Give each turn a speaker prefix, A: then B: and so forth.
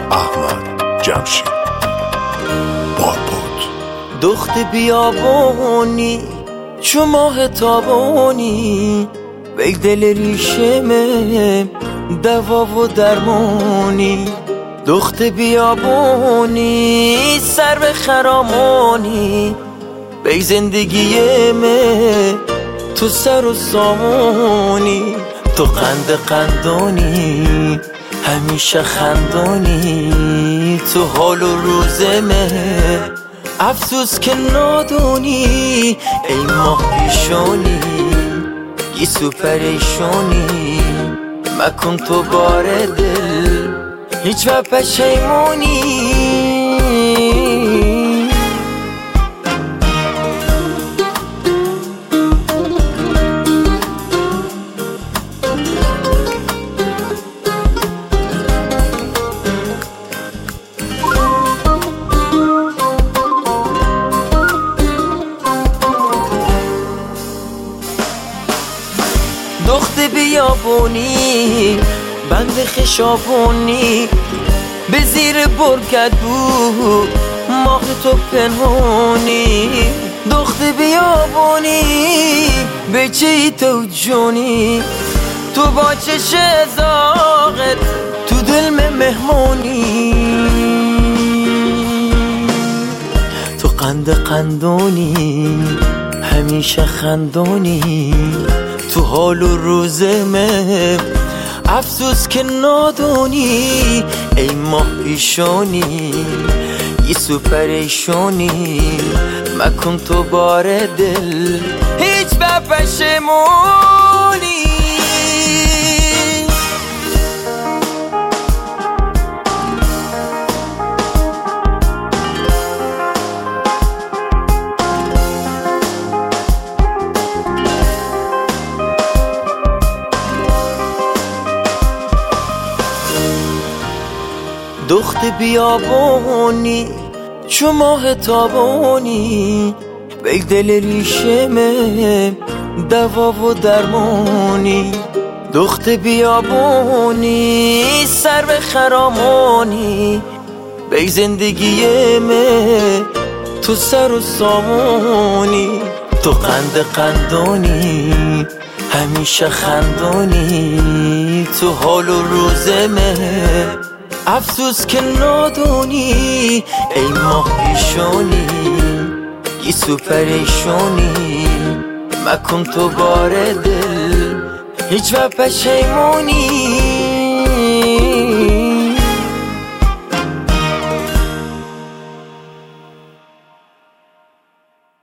A: احمد جمشید باربود.
B: دخت بیابانی چو ماه تابانی به دل ریشمه دوا و درمانی. دخت بیابانی سر به خرامانی به زندگی مه تو سر و سامانی. تو قندانی همیشه خندانی تو حال و روز مه. افسوس که نادونی ای ماه پیشانی یه سوپریشونی مکن تو بار دل هیچ و پشیمونی. دخت بیابونی بند خشابونی به زیر برکت بود ماه تو پنهونی. دخت بیابونی به چی تو جونی تو با چش زاغت تو دل مهمونی. تو قندونی همیشه خندونی تو حال و روز مه. افسوس که نادونی ای ماه پیشونی یه سوپریشونی مکن تو بار دل هیچ و پشیمونی. دخت بیابانی چو ماه تابانی به دل ریشمه دوا و درمانی. دخت بیابانی سر به خرامانی به زندگی مه تو سر و سامانی. تو قندونی همیشه خندونی تو حال و روز مه. افسوس که نادونی ای ماه پیشونی یه سوپریشونی مکن تو بار دل هیچ و پشیمونی.